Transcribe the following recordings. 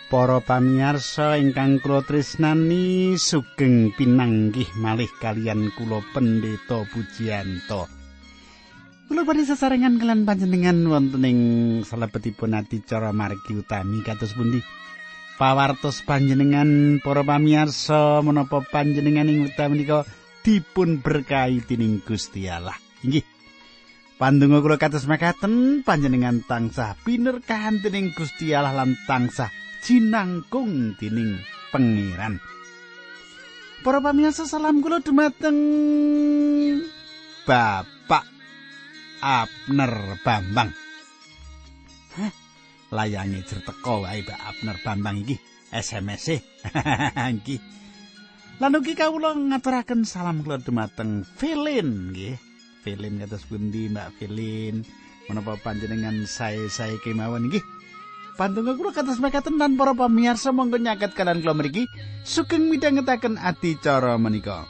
Para pamirsa ingkang kula tresnani sugeng pinanggih malih kaliyan kula Pendeta Pujiyanto. Kula badhe sesarengan kaliyan panjenengan wonten ing salebetipun adicara margi utami kados pundi? Pawartos panjenengan para pamirsa menapa panjenengan ing wekdal menika dipun berkahi dening Gusti Allah. Inggih. Pandonga kula kados mekaten panjenengan tansah pinerkahan dening Gusti Allah lan tansah jinangkung dening Pangeran. Para pamirsa salam kula dumateng Bapak Abner Bambang. Layange jerteko wae Pak Abner Bambang iki SMS-e. Nggih. Lan ugi kawula ngaturaken salam kula dumateng Felin nggih. Felin kados pundi Mbak Felin? Menapa panjenengan sae-sae kemawon nggih? Pandonga kula kados mekaten lan para pamirsa monggo nyaket kalian kula mriki sugeng midhangetaken adicara menika.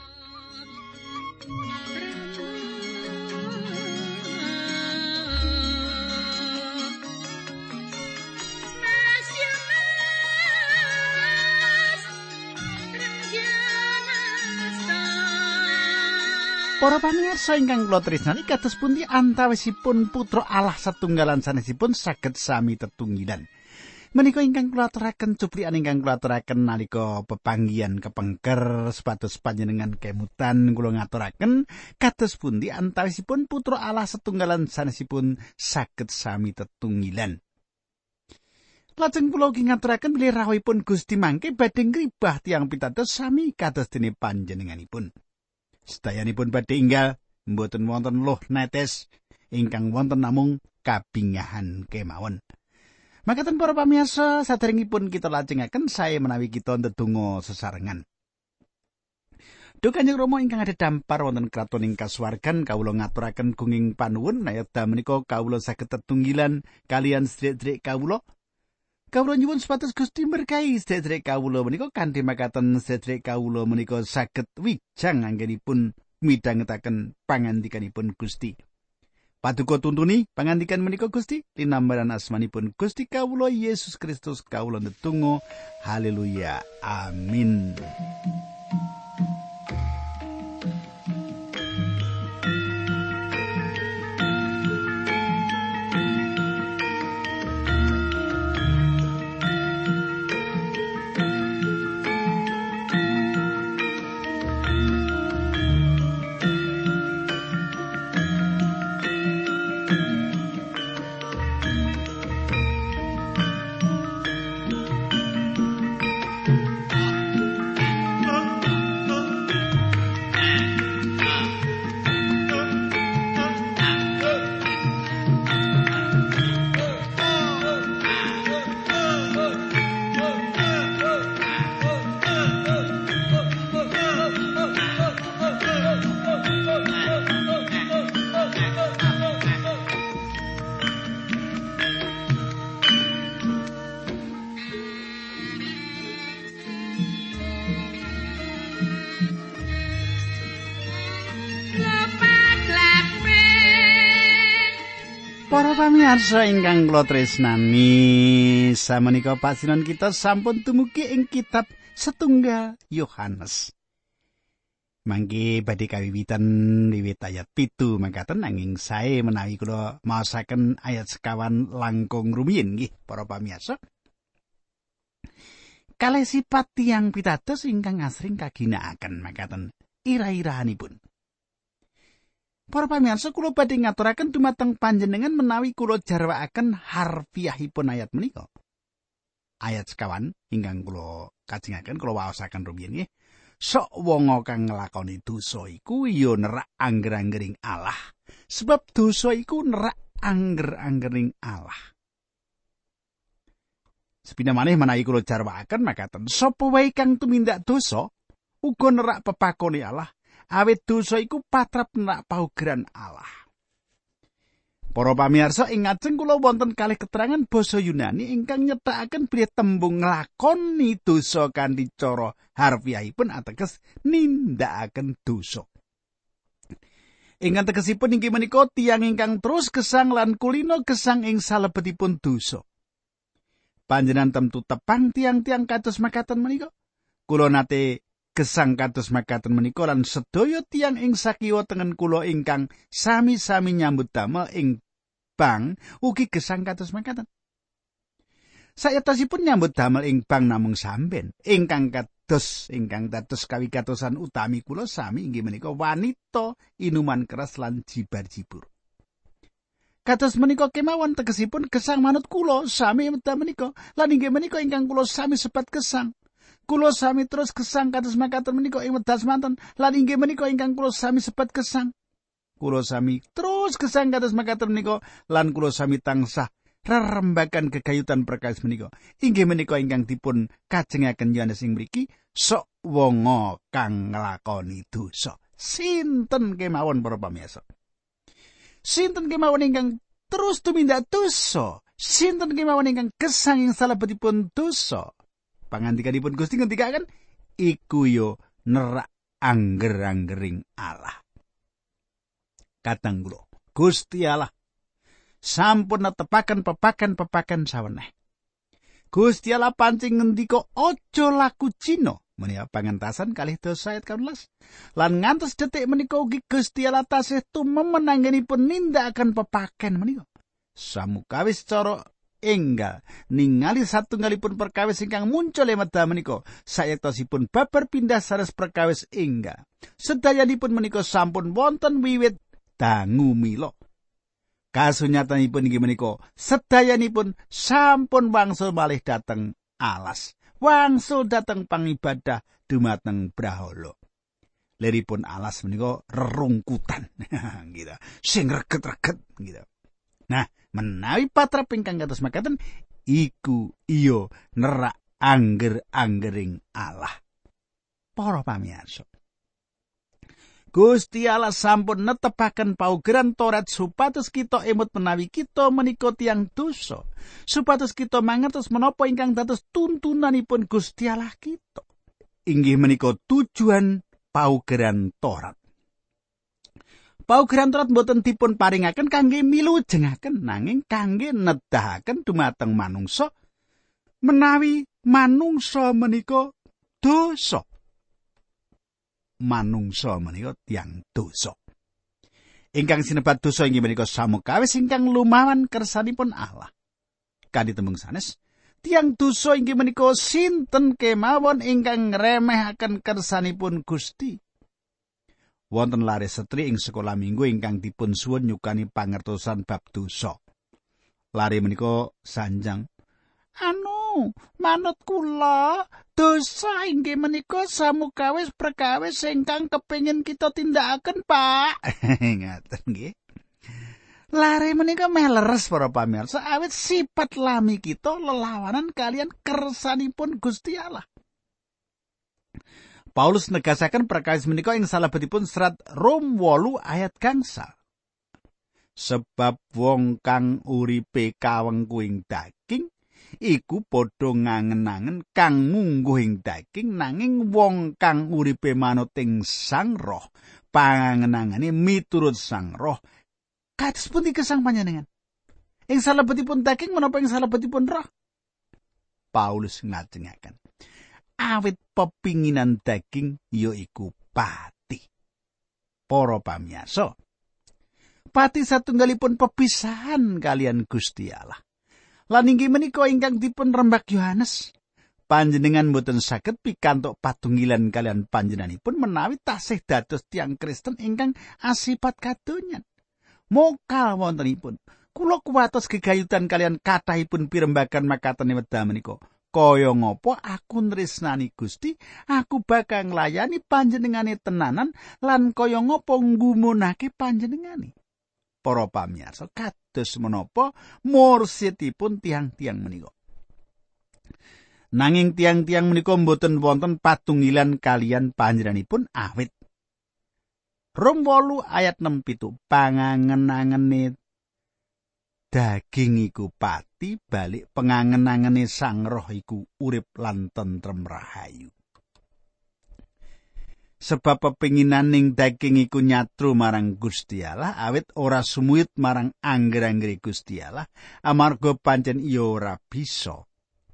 Para pamirsa ingkang kula tresnani kados pundi antawisipun putra Allah satunggalan sanesipun saged sami tetunggilan. Menika ingkang kula aturaken cuplikan ingkang kula aturaken nalika pepanggihan kepengker supados panjenengan kemutan kula ngaturaken kados pundi antawisipun putra Allah setunggalan sanesipun saged sami tetunggilan. Lajeng kula ugi ngaturaken bilih rawuhipun Gusti mangke badhe ngribah tiyang pitados sami kados dene panjenenganipun. Sedayanipun badhe enggal mboten wonten luh netes ingkang wonten namung kabingahan kemawon. Makaten para pamirsa saderengipun kita lajengaken sae menawi kita ndedonga sesarengan. Duh Kanjeng Rama ingkang ada dampar wonten kraton ing kasuwargan kawula ngaturaken gunging panuwun nayada menika kawula saged tetunggilan kalian sedherek kawula. Kawula nyuwun supados Gusti berkahi sedherek kawula menika kanthi makaten sedherek kawula menika saged wijang anggenipun midhangetaken pangandikanipun Gusti. Paduka tuntuni pangandikan menika Gusti linambaran asmanipun Gusti kawula Yesus Kristus kawula ndedonga haleluya amin. Para pamirsa ingkang kula tresnani, samenika pasinan kita sampun dumugi ing kitab setunggal Yohanes. Mangke badhe kawiwitan wiwit ayat 7 mangkaten nanging sae menawi kula maosaken ayat sekawan langkung rumiyin nggih para pamirsa. Kalih sifat tiyang pitados ingkang asring kaginakaken mangkaten ira-irahanipun. Para pamirsa kula badhe ngaturaken dumateng panjenengan menawi kula jarwakaken harfiahipun ayat menika. Ayat sekawan ingkang kula kajengaken kula waosaken rumiyin nggih. Sok wong kang nglakoni dosa iku ya nerak angger-anggering Allah. Sebab dosa iku nerak angger-anggering Allah. Sepina manih menawi kula jarwakaken makaten sapa wae kang tumindak dosa uga nerak pepakone Allah. Awit dosa iku patrap nerak paugeran Allah. Para pamirsa ing ngajeng kula wonten kalih keterangan basa Yunani ingkang nyethakaken bilih tembung nglakoni dosa kanthi cara harfiahipun ateges nindakaken dosa. Ingkang tegesipun inggih menika tiyang ingkang terus gesang lan kulina gesang ing salebetipun dosa. Panjenengan temtu tepang tiang-tiang kados makaten menika. Kula nate gesang kados makaten menika lan sedaya tiang ing sakiwa tengen kula ingkang sami-sami nyambut damel ing bank ugi gesang kados makaten. Sayatosipun nyambut damel ing bank namung sampeyan ingkang dados kawigatosan utami kula sami inggih menika wanita inuman keras lan jibar-jibur. Kados menika kemawon tegesipun gesang manut kula sami medal menika lan inggih menika ingkang kula sami sebat gesang. Kula sami terus gesang kados makaten menika ing medal semanten lan inggih menika ingkang kula sami sebat gesang. Kula sami terus gesang kados makaten menika lan kula sami tansah rerembakan gegayutan perkawis menika. Inggih menika ingkang dipun kajengaken Yohanes ing mriki, sok wonga kang nglakoni dosa. Sinten kemawon para pamirsa? Sinten kemawon ingkang terus tumindak dosa? Sinten kemawon ingkang gesang ing salebetipun dosa? Pangandikanipun Gusti ngendikaken, iku yo nerak angger-anggering Allah. Kadang kula, Gusti Allah sampun netepaken pepaken saweneh. Gusti Allah pancing ngendika aja laku cina menika pangentasan kalih dosa ayat 12. Lan ngantos detik menika ugi Gusti Allah tasih tumemen anggenipun nindakaken pepaken menika. Samukawis cara enggal ningali satunggalipun perkawis ingkang muncul ing medal menika sayektosipun babar pindah sanes perkawis enggal. Sedayanipun menika sampun wonten wiwit dangu mila. Kasunyatanipun inggih menika sedayanipun sampun wangsul malih dhateng alas, wangsul dhateng pangibadah dumateng brahala. Liripun alas menika rerungkutan gitu. Sing reget-reget gitu. Nah, menawi patrap ingkang kados makaten iku iya nerak angger-anggering Allah. Para pamirsa, Gusti Allah sampun netepaken paugeran Taurat supados kita emut menawi kita menika tiyang dosa, supados kita mangertos menapa ingkang dados tuntunanipun Gusti Allah kita. Inggih menika tujuan paugeran Taurat. Paugeran Taurat boten dipun paringaken kangge milujengaken nanging kangge nedahaken dumateng manungsa menawi manungsa menika dosa. Manungsa menika tiyang dosa. Ingkang sinebat dosa inggih menika samukawis ingkang lumawan kersanipun Allah. Kanthi tembung sanes, tiyang dosa inggih menika sinten kemawon ingkang ngremehaken kersanipun Gusti. Wonten lare setri ing sekolah minggu ingkang dipun suwun nyukani pangertosan bab dosa. Lare menika sanjang, manut kula dosa inggih menika samukawis perkawis ingkang kepengin kita tindakaken, Pak. Ngaten nggih. Lare menika meh leres para pamirsa awit sifat lami kita lelawanan kalian kersanipun Gusti Allah. Paulus negasaken perkawis menika ing salebetipun serat Rom 8 ayat gangsal. Sebab wong kang uripe kawengku ing daging iku padha ngangen-angen kang mungguh ing daging nanging wong kang uripe manut ing Sang Roh pangangen-angene miturut Sang Roh. Kados pundi gesang panjenengan? Ing salebetipun daging menapa ing salebetipun roh? Paulus ngajengaken. Awit pepinginan daging yaiku pati. Para pamirsa, pati satunggalipun pepisahan kalian Gusti Allah. Lan inggih menika ingkang dipun rembak Yohanes. Panjenengan boten saged pikantuk patunggilan kalian panjenenganipun menawi tasih dados tiyang Kristen ingkang asipat kadonyan. Mokal wontenipun, kula kuwatos gegayutan kalian kathahipun pirembagan makaten wedal menika. Kaya ngapa aku nresnani Gusti, aku bakal nglayani panjenengane tenanan lan kaya ngapa nggumunake panjenengane. Para pamirsa, kados menapa mursidipun tiang-tiang menika. Nanging tiang-tiang menika mboten wonten patunggilan kalian panjenenganipun awit. Rom 8 ayat 6 pangangen-angene daging iku pati balik pengangen-angene Sang Roh iku urip lan tentrem rahayu. Sebab pepinginaning daging iku nyatru marang Gusti Allah awit ora sumuyut marang angger-anggere Gusti Allah amarga pancen iya ora bisa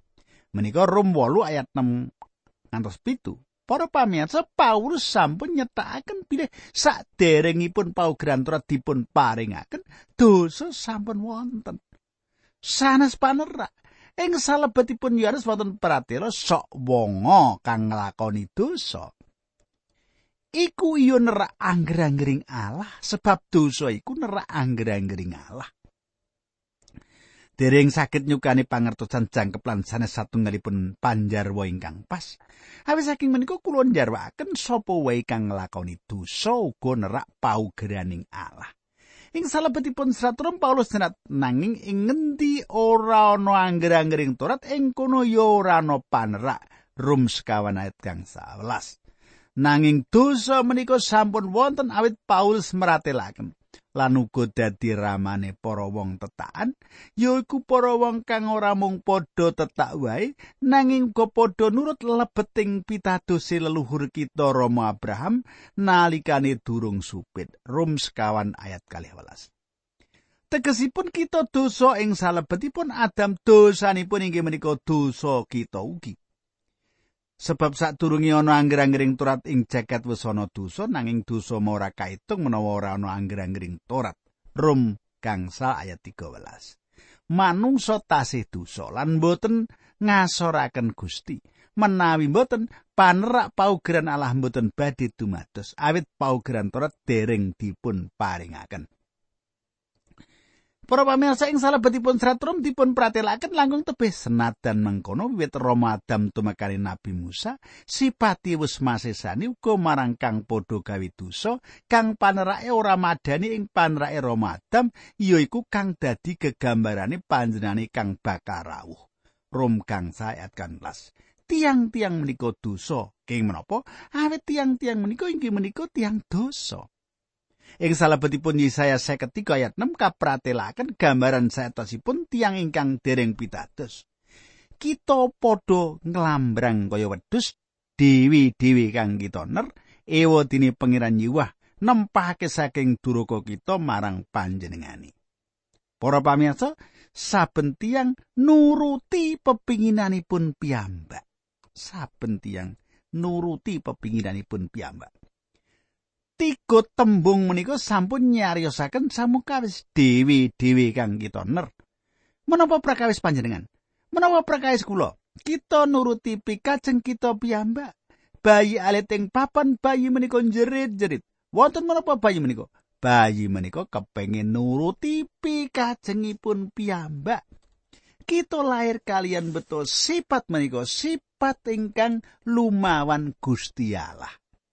Menika Rom 8 ayat 6 ngantos 7. Para pamirsa, Paulus sampun nyetakaken bilih saderengipun paugeran Torat dipun paringaken, dosa sampun wonten. Sanes panerak ing salebetipun Yohanes wonten pratela sok wonga kang nglakoni dosa. Iku iya nerak angger-anggering Allah, sebab dosa iku nerak angger-anggering Allah. Dereng saged nyukani pangertosan jangkep lan sanes satunggalipun panjarwa ingkang pas. Awit saking menika kula njarwakaken sapa wae kang nglakoni dosa uga nerak paugeraning Allah. Ing salebetipun serat Rom Paulus nyerat nanging ing ngendi ora ana angger-anggering Torat ing kono ya ora ana panerak. Rom 1 ayat 11. Nanging dosa menika sampun wonten awit Paulus meratelaken lan uga dadi ramane para wong tetakan, yaiku para wong kang ora mung padha tetak wae nanging uga padha nurut lebeting pitadose leluhur kita Rama Abraham nalikane durung supit. Rom 1 ayat 12. Tegesipun kita dosa ing salebetipun Adam, dosanipun inggih menika dosa kita ugi. Sebab sadurunge ana angger-anggering Torat ing jagat wis ana dosa, nanging dosa ora kaitung menawa ora ana angger-anggering Torat. Rom 1 ayat 13. Manungsa tasih dosa lan boten ngasoraken Gusti. Menawi boten panerak paugeran Allah boten badhe dumados, awit paugeran Torat dereng dipun paringaken. Para pamirsa, ing salebetipun serat Rom dipun pratelaken langkung tebih senajan mengkono wiwit Rama Adam tumekaning Nabi Musa sipati wis masesani uga marang kang padha gawe dosa kang panerake ora madani ing panerake Rama Adam yaiku kang dadi gegambarane panjenengane kang bakal rawuh. Rom 1 ayat 11. Tiang-tiang menika dosa keng menapa? Awit tiang-tiang menika inggih menika tiang dosa. Ing salebetipun Yesaya 53 ayat 6 kapratelaken gambaran saetosipun tiang ingkang dereng pitados. Kita padha nglambrang kaya wedhus dewi-dewi kang kita ner, ewadine pangeran Yahweh nempahake saking duraka kita marang panjenengane. Para pamirsa, saben tiang nuruti pepinginanipun piyambak. Saben tiang nuruti pepinginanipun piyambak. 3 tembung menika sampun nyariosaken samukawis dewi-dewi kang kita ner. Menapa prakawis panjenengan? Menapa prakawis kula? Kita nuruti pikajeng kita piyambak. Bayi alit ing papan, bayi menika jerit-jerit. Wonten menapa bayi menika? Bayi menika kepengin nuruti pikajengipun piyambak. Kita lahir kalian betul sifat menika, sifat ingkang lumawan Gusti Allah.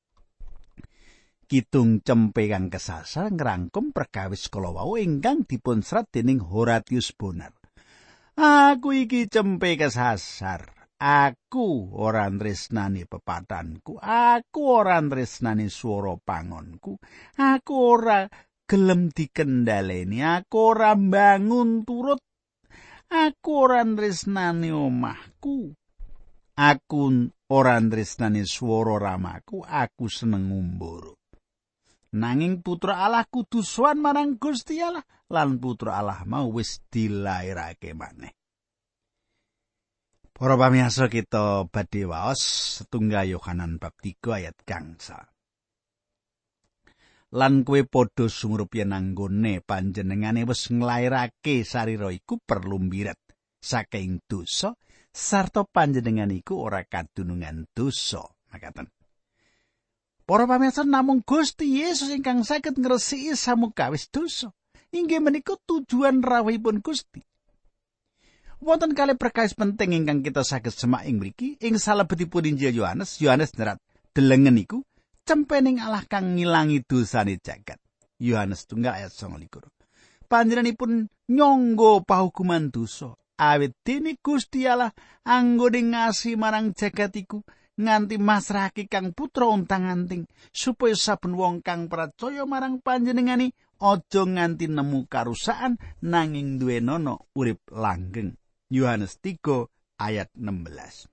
Kitung cempe kang kesasar ngrangkum perkawis kala wau ingkang dipun serat dening Horatius Bonar. Aku iki cempe kesasar. Aku ora tresnani pepatanku. Aku ora tresnani swara pangonku. Aku ora gelem dikendhaleni. Aku ora bangun turut. Aku ora tresnani omahku. Aku ora tresnani swara ramaku. Aku seneng ngumbara. Nanging putra Allah kudu sowan marang Gusti Allah lan putra Allah mau wis dilairake maneh. Para pamirsa, kita badhe waos setunggal Yohanan bab 3 ayat gangsal. Lan kowe padha sumurup yen anggone panjenengane wis nglairake sarira iku perlu mbiret saking dosa sarta panjenengan iku ora kadunungan dosa. Makaten. Para pamirsa, namung Gusti Yesus ingkang saged ngresiki samukawis dosa. Inggih menika tujuan rawuhipun Gusti. Wonten kalih perkawis penting ingkang kita saged semak ing mriki. Ing salebetipun Injil Yohanes nyerat delengen iku cempening Allah kang ngilangi dosane jagat. Yohanes 1 ayat 29. Panjenenganipun nyangga pahukuman dosa. Awit dene Gusti Allah anggone ngasi marang jagat iku nganti masrahake kang putra untang-anting supaya saben wong kang percaya marang panjenengane aja nganti nemu karusakan nanging duwenono urip langgeng. Yohanes 3 ayat 16.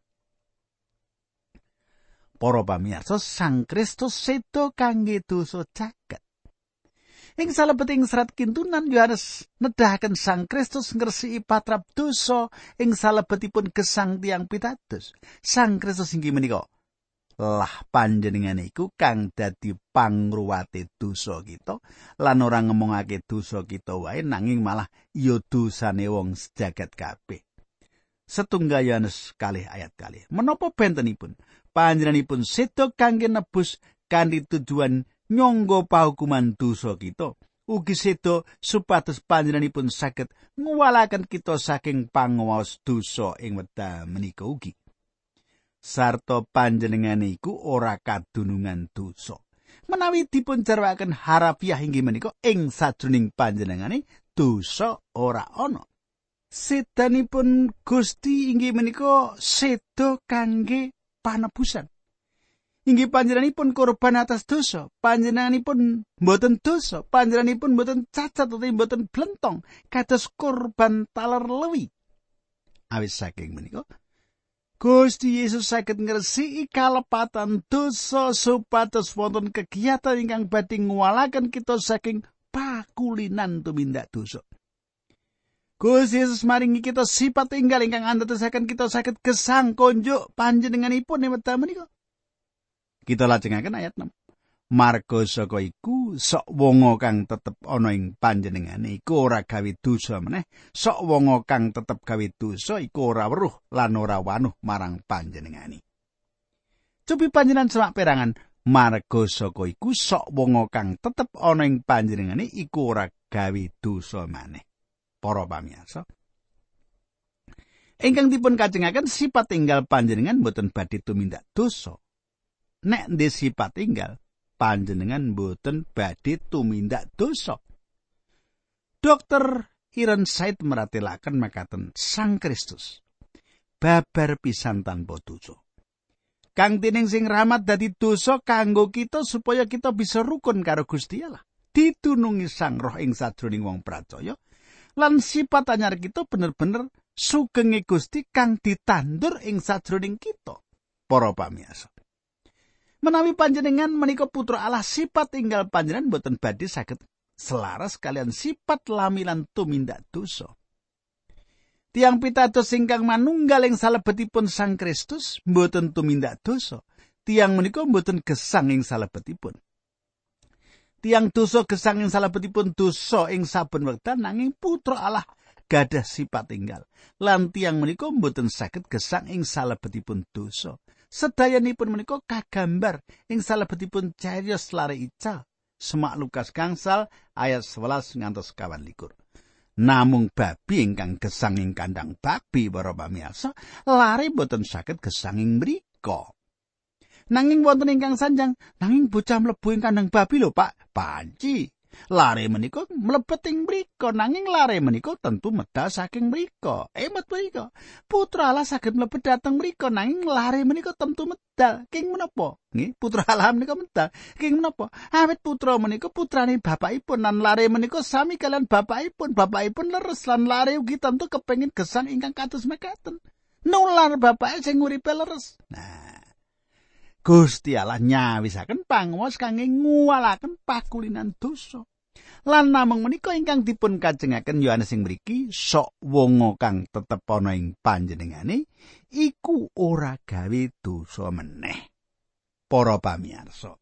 Para pamirsa, Sang Kristus sedo kangge dosa jagat. Ing salebeting serat kintunan Yohanes nedahaken Sang Kristus ngresiki patrap dosa ing salebetipun gesang tiyang pitados. Sang Kristus inggih menika lah panjenengan iku kang dadi pangruwate dosa kita lan ora ngomongake dosa kita wae nanging malah ya dosane wong sejagat kabeh. Setunggal Yohanes 2:1. Menapa bentenipun? Panjenenganipun seda kangge nebus kanthi tujuan nyangga pahukuman dosa kita. Ugi seda supados panjenenganipun saged nguwalaken kita saking panguwas dosa ing wekdal menika ugi. Sarta panjenengane iku ora kadunungan dosa. Menawi dipun jarwakaken harafiah inggih menika ing sajroning panjenengane dosa ora ana. Sedanipun Gusti inggih menika seda kangge panebusan. Inggih panjenenganipun korban atas dosa, panjenenganipun mboten dosa, panjenenganipun mboten cacat utawi mboten blentong kados korban taler lewi. Awit saking menika Gusti Yesus saged ngresiki kalepatan dosa supados wonten kegiatan ingkang badhe nguwalaken kita saking pakulinan tumindak dosa. Gusti Yesus maringi kita sifat enggal ingkang andadosaken kita saged gesang konjuk panjenenganipun ing wekdal menika. Kita lajengaken ayat 6. Marga saka iku sok wonga kang tetep ana ing panjenengane iku ora gawe dosa meneh, sok wonga kang tetep gawe dosa iku ora weruh lan ora wanuh marang panjenengane. Cobi panjenengan semak perangan, marga saka iku sok wonga kang tetep ana ing panjenengane iku ora gawe dosa maneh. Para pamirsa, ingkang dipun kajengaken sifat enggal panjenengan boten badhe tumindak dosa. Nek ndhe sifat enggal panjenengan boten badhe tumindak dosa. Dr. Ironside meratelaken makaten Sang Kristus babar pisan tanpa dosa. Kang tining sing rahmat dadi dosa kanggo kita supaya kita bisa rukun karo Gusti Allah. Ditunungi Sang Roh ing sajroning wong pracaya lan sifat anyar kita bener-bener sugenge Gusti kang ditandur ing sajroning kita. Para pamirsa, menawi panjenengan menika putra Allah, sifat enggal panjenengan boten badhe saged selaras kalian sifat lamilan tumindak dosa. Tiang pitados ingkang manunggal ing salebetipun Sang Kristus boten tumindak dosa. Tiang menika boten gesang ing salebetipun. Tiang dosa gesang ing salebetipun dosa ing saben wekdal nanging putra Allah gadah sifat enggal. Lan tiang menika boten saged gesang ing salebetipun dosa. Sedayanipun menika kagambar ing salebetipun cariyos lare ical. Semak Lukas gangsal ayat 11 ngantos 21. Namung babi ingkang gesang ing kandang babi para pamirsa, lare boten saged gesang ing mrika. Nanging wonten ingkang sanjang, nanging bocah mlebu ing kandang babi lho, Pak. Panci. Lare menika mlebet ing mrika, nanging lare menika tentu medal saking mrika. Emet mrika. Putra Allah saged mlebet dhateng mrika, nanging lare menika tentu medal. King menapa? Nggih, putra Allah menika medal. King menapa? Awit putra menika putrane bapakipun lan lare menika sami kalian bapakipun. Bapakipun leres lan lare ugi tentu kepengin gesang ingkang kados mekaten. Nular bapake sing uripe leres. Nah, Gusti Allah nyawisaken panguwas kangge nguwalaken pakulinan dosa. Lan namung menika ingkang dipun kajengaken Yohanes ing mriki, sok wonga kang tetep ana ing panjenengane iku ora gawe dosa meneh. Para pamirsa,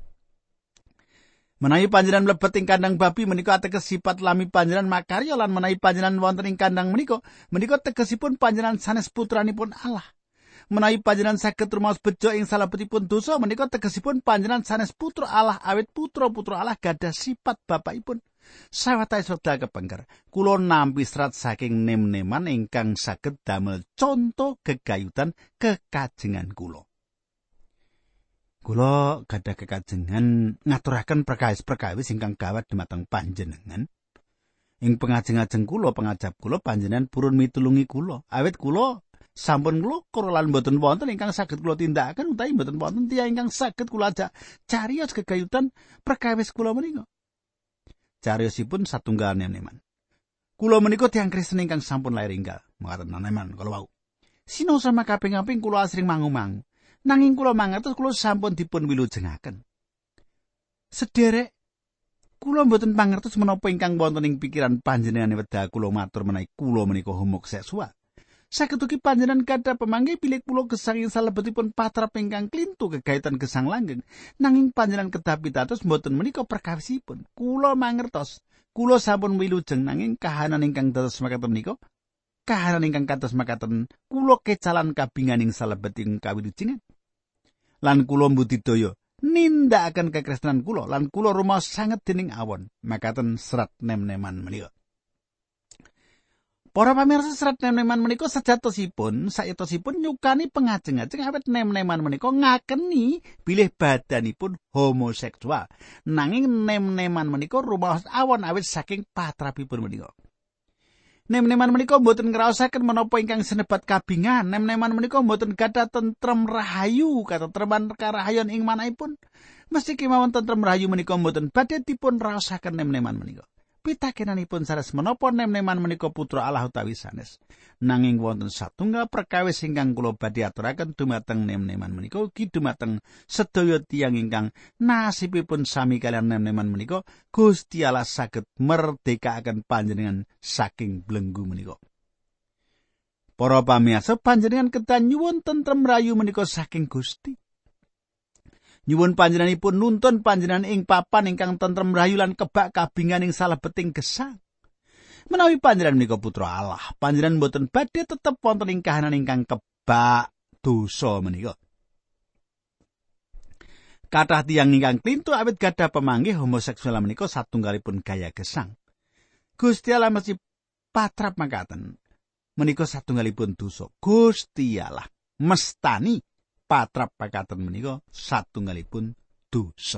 menawi panjenengan mlebet ing kandang babi menika ateges sifat lami panjenengan makarya lan menawi panjenengan wonten ing kandang menika tegesipun panjenengan sanes putranipun Allah. Menawi panjenengan saged rumaos bejo ing salebetipun dosa menika tegesipun panjenengan sanes putra Allah awit putra-putra Allah gadah sifat bapakipun. Sawetawis wekdal kepengker kula nampi serat saking nem-neman ingkang saged damel conto gegayutan kekajengan kula. Kula gadah kekajengan ngaturaken perkawis-perkawis ingkang gawat dhumateng panjenengan. Ing pengajeng-ajeng kula pangajap kula panjenengan purun mitulungi kula awit kula sampun nglokor lan mboten wonten ingkang saged kula tindakaken utawi mboten wonten tiyang ingkang saged kula ajak cariyos gegayutan perkawis kula menika. Cariyosipun satunggal nem-neman. Kula menika tiyang Kristen ingkang sampun lair enggal, mekaten nem-neman kala wau. Sinosa makaping-kaping kula asring mangu-mangu, nanging kula mangertos kula sampun dipun wilujengaken. Sederek Kula mboten pangertos menapa ingkang wonten ing pikiran panjenengan wedha kula matur menawi kula menika homoseksual. Saged ugi panjenengan gadhah pamanggih bilih kula gesang ing salebetipun patrap ingkang klintu kegayutan gesang langgeng. Nanging panjenengan kedah pitados mboten menika perkawisipun. Kula mangertos, kula sampun wilujeng nanging kahanan ingkang dados makaten menika, kahanan ingkang kados makaten kula kecalan kabinganing salebeting kawilujengan. Lan kula mbudidaya nindakaken kekristenan kula lan kula rumaos sanget dening awon makaten serat nem-neman menika. Para pamirsa, serat nem-neman menika sejatosipun saetosipun nyukani pengajeng-ajeng awet nem-neman menika ngakeni bilih badanipun homoseksual. Nanging nem-neman menika rumaos awon awit saking patrapipun menika. Nem-neman menika mboten ngraosaken menapa ingkang senebat kabingan. Nem-neman menika mboten gadhah tentrem rahayu, katentreman karahayon ing manahipun. Mesti kemawon tentrem rahayu menika mboten badhe dipun raosaken nem-neman menika. Pitakenanipun sanes menapa nem-neman menika putra Allah utawi sanes. Nanging wonten satunggal perkawis ingkang kula badhe aturaken dumateng nem-neman menika ugi dumateng sedaya tiyang ingkang nasibipun sami kalian nem-neman menika, Gusti Allah saged merdekaaken panjenengan saking belenggu menika. Para pamirsa, panjenengan kedah nyuwun tentrem rayu menika saking Gusti. Nyuwun panjenenganipun nuntun panjenengan ing papan ingkang tentrem rayu lan kebak kabingan ing salebeting gesang. Menawi panjenengan menika putra Allah, panjenengan boten badhe tetep wonten ing kahanan ingkang kebak dosa menika. Kathah tiyang ingkang klintu awit gadhah pamanggih homoseksual menika satunggalipun gaya gesang. Gusti Allah mesti patrap makaten. Menika satunggalipun dosa. Gusti Allah mestani patrap makaten menika satunggalipun dosa.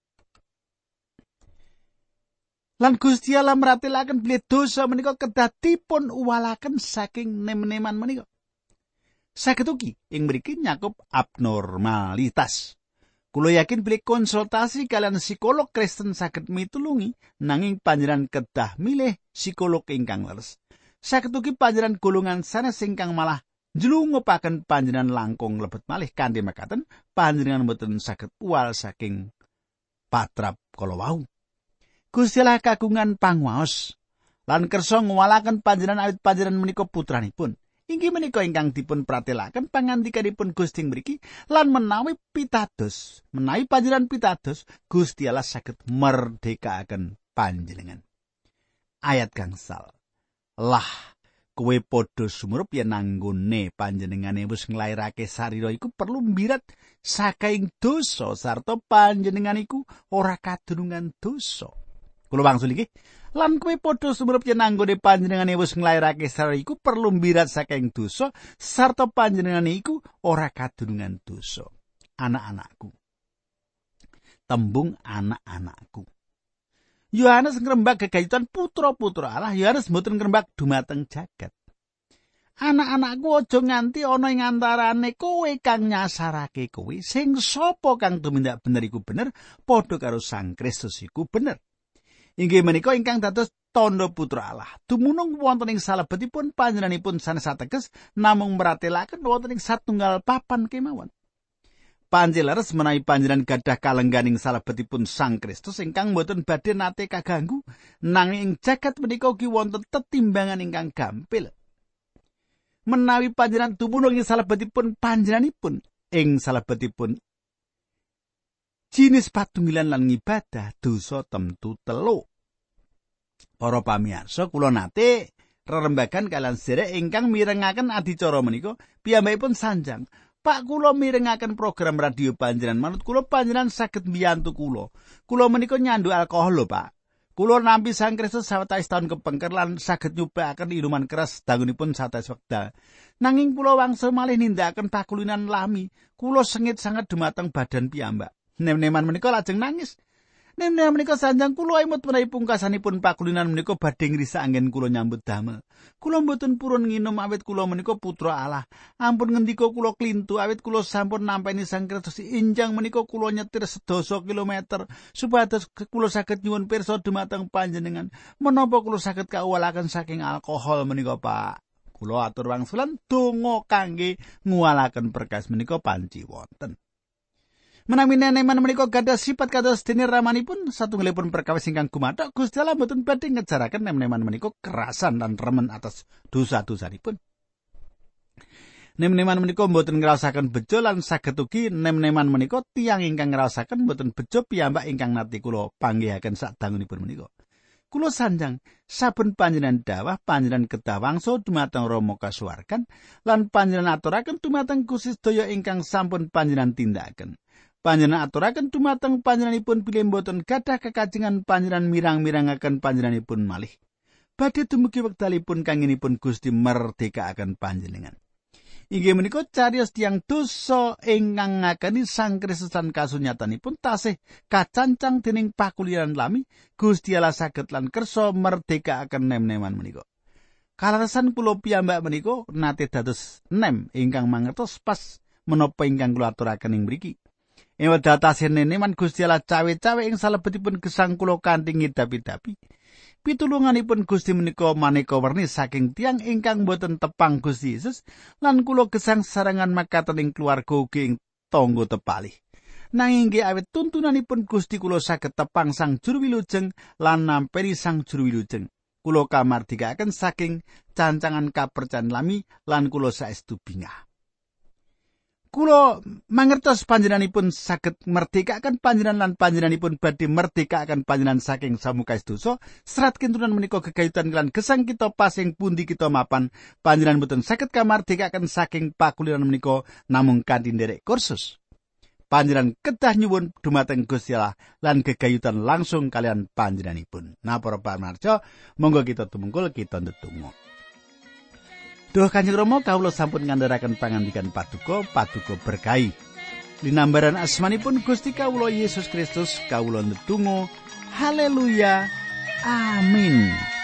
Lan Gusti Allah maratilaken bilih dosa menika kedah dipun uwalaken saking nem-neman menika. Saged ugi ing mriki nyakup abnormalitas. Kula yakin bilih konsultasi kalian psikolog Kristen saged mitulungi, nanging panjenengan kedah milih psikolog ingkang leres. Saged ugi panjenengan golongan sanes ingkang malah njlungupaken panjenengan langkung lebet malih kanthi makaten panjenengan boten saged uwal saking patrap kala wau. Gusti Allah kagungan pangwaos lan kersa nguwalaken panjenengan awit panjenengan menika putranipun. Inggih menika ingkang dipun pratelaken pangandikanipun Gusti mriki lan menawi panjenengan pitados, Gusti Allah saged merdekaaken panjenengan. Ayat gangsal. Lah kowe padha sumurup yen anggone panjenengane wis nglairake sarira iku perlu mbirat saking dosa sarta panjenengan iku ora kadurungan dosa. Kula wangsul iki, lan kowe padha sumurup yen anggone panjenengane wis nglairake sarira iku perlu mbirat saking dosa sarta panjenengane iku ora kadurungan dosa. Anak-anakku. Tembung anak-anakku. Yohanes ngrembak gegayutan putra-putra Allah. Yohanes mboten ngrembak dumateng jagat. Anak-anakku, aja nganti ana ing antarane kowe kang nyasarake kowe. Sing sapa kang tumindak bener iku bener, padha karo Sang Kristus iku bener. Inggih menika ingkang dados tandha putra Allah. Dumunung wonten ing salebetipun panjenenganipun sanes ateges namung meratelaken wonten ing satunggal papan kemawon. Panjenengan leres menawi panjenengan gadah kalengganing salebetipun Sang Kristus ingkang boten badhe nate kaganggu, nanging ing jagat menika ugi wonten tetimbangan ingkang gampil. Menawi panjenengan dumunung ing salebetipun panjenenganipun ing salebetipun jinis patunggilan lan ngibadah dosa temtu telu. Para pamirsa, kula nate rerembagan kalian sedherek ingkang mirengaken adicara menika piyambakipun sanjang. Pak, kula mirengaken program radio panjenengan. Manut kula panjenengan saged mbiyantu kula. Kula menika nyandu alkohol lho, Pak. Kula nampi Sang Kristus sawetawis taun kepengker lan saged nyupekaken minuman keras dangunipun sawetawis wekdal. Nanging kula wangsul malih nindakaken pakulinan lami. Kula sengit sanget dumateng badan piyambak. Nem-neman menika lajeng nangis. Nem-neman menika sanjang kula emut menawi pungkasanipun pakulinan menika badhe ngrisak anggen kula nyambut damel. Kula mboten purun nginum awit kula menika putra Allah. Ampun ngendika kula klintu awit kula sampun nampeni Sang Kristus. Injang menika kula nyetir sedasa kilometer supados kula saged nyuwun pirsa dumateng panjenengan. Menapa kula saged kauwalaken saking alkohol menika, Pak? Kula atur wangsulan donga kangge nguwalaken perkawis menika panci wonten. Menawi neneman menika gadah sifat kados dene ramanipun satunggalipun perkawis ingkang gumathok, Gusti Allah mboten badhe ngejaraken neneman menika kerasan lan remen atas dosa-dosanipun. Nem-neman menika mboten ngraosaken bejo lan saged ugi nem-neman menika tiyang ingkang ngraosaken mboten bejo piyambak ingkang nate kula panggihaken sadangunipun menika. Kula sanjang saben panjenengan dawah panjenengan kedah wangsul dumateng Rama kasuwargan lan panjenengan aturaken dumateng Gusti sedaya ingkang sampun panjenengan tindakaken. Panjenengan aturaken dumateng panjenenganipun bilih mboten gadah kekajengan panjenengan mirang-mirangaken panjenenganipun malih. Badhe dumugi wektalipun kangenipun Gusti merdekaaken panjenengan. Inggih menika cariyos tiyang dosa ingkang ngakeni Sang Kristus lan kasunyatanipun tasih kacancang dening pakuliran lami, Gusti Allah saged lan kersa merdekaaken nem-neman menika. Kaleresan kula piyambak menika nate dados nem ingkang mangertos pas menapa ingkang kula aturaken ing mriki. Ing wedatasih neneman Gusti Allah cawe-cawe ing salebetipun gesang kula kanthi ngidapi-dapi. Pitulunganipun Gusti menika maneka werni saking tiyang ingkang boten tepang Gusti Yesus lan kula gesang sarangan makaten ing keluarga ugi ing tangga tepalih. Nanging nggih awit tuntunanipun Gusti kula saged tepang Sang Juru Wilujeng lan nampi Sang Juru Wilujeng. Kula kamardikaken saking cancangan kapercayan lami lan kula saestu bingah. Kula mangertos panjenenganipun saged merdekaken panjenengan lan panjenenganipun badhe merdekaken panjenengan saking samukais dosa. Serat kintunan menika gegayutan lan gesang kita pasing pundi kita mapan panjenengan boten saged kamardekaken saking pakuliran menika namung kanthi nderek kursus. Panjenengan kedah nyuwun dumateng Gusti Allah lan gegayutan langsung kalian panjenenganipun. Nah para pamarca, monggo kita tumungkul kita ndedonga. Duh Kanjeng Rama, kawula sampun ngandharaken pangandikan paduka berkahi. Linambaran asmanipun Gusti kawula Yesus Kristus kawula ndedonga. Haleluya. Amin.